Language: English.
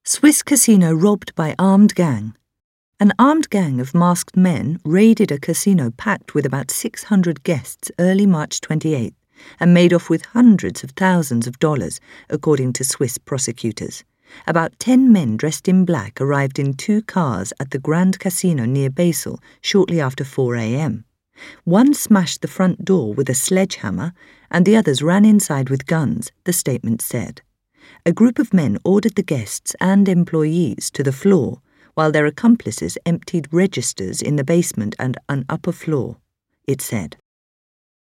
Swiss casino robbed by armed gang. An armed gang of masked men raided a casino packed with about 600 guests early March 28th and made off with hundreds of thousands of dollars, according to Swiss prosecutors. About 10 men dressed in black arrived in 2 cars at the Grand Casino near Basel shortly after 4 a.m. One smashed the front door with a sledgehammer and the others ran inside with guns, the statement said. A group of men ordered the guests and employees to the floor, while their accomplices emptied registers in the basement and an upper floor, it said.